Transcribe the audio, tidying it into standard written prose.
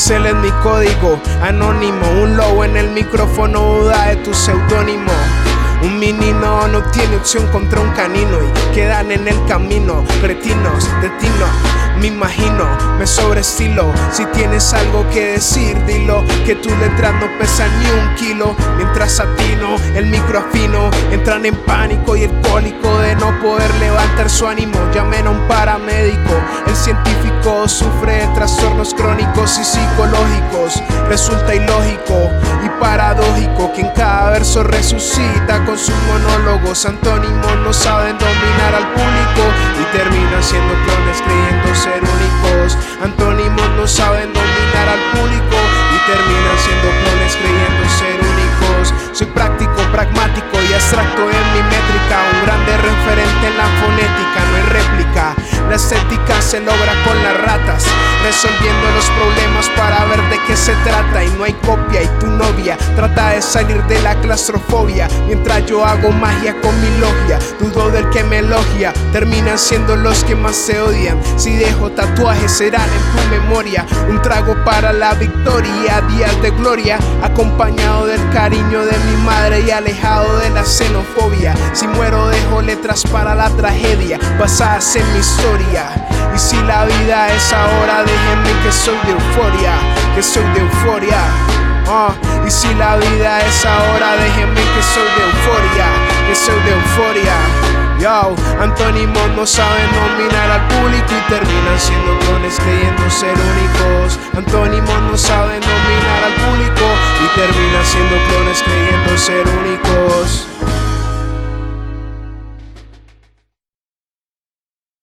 Pixel es mi código, anónimo. Un lobo en el micrófono duda de tu seudónimo. Un menino no tiene opción contra un canino y quedan en el camino cretinos de tino. Me imagino, me sobreestilo. Si tienes algo que decir, dilo. Que tus letras no pesan ni un kilo. Mientras atino, el micro afino. Entran en pánico y el cólico de no poder levantar su ánimo. Llamen a un paramédico. El científico sufre de trastornos crónicos y psicológicos. Resulta ilógico y paradójico que en cada verso resucita con sus monólogos. Antónimos no saben dominar al público y terminan siendo clones creyendo ser únicos. Antónimos no saben dominar al público y terminan siendo clones creyendo ser únicos. Soy práctico, pragmático y abstracto en mi métrica. Un grande referente en la fonética, no hay réplica. La estética se logra con las ratas, resolviendo los problemas para ver de qué se trata. Y no hay copia y tu novia trata de salir de la claustrofobia mientras yo hago magia con mi logia. Dudo del que me elogia, terminan siendo los que más se odian. Si dejo tatuajes serán en tu memoria. Un trago para la victoria, días de gloria, acompañado del cariño de mi madre y alejado de la xenofobia. Si muero dejo letras para la tragedia basadas en mi historia. Y si la vida es ahora, déjenme que soy de euforia, que soy de euforia. Y si la vida es ahora, déjenme que soy de euforia, que soy de euforia. Yo, antónimos no saben dominar al público y terminan siendo clones creyendo ser únicos. Antónimos no saben dominar al público y terminan siendo clones creyendo